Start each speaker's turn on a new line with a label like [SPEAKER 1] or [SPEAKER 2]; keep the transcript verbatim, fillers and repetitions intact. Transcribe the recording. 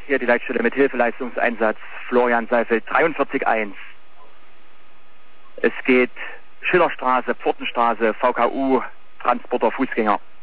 [SPEAKER 1] hier die Leitstelle mit Hilfeleistungseinsatz Florian Seifeld dreiundvierzig eins. Es geht Schillerstraße, Pfortenstraße, V K U, Transporter, Fußgänger.